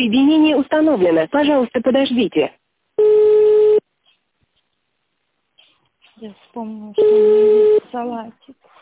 Соединение установлено. Пожалуйста, подождите. Я вспомнила, что у меня есть салатик.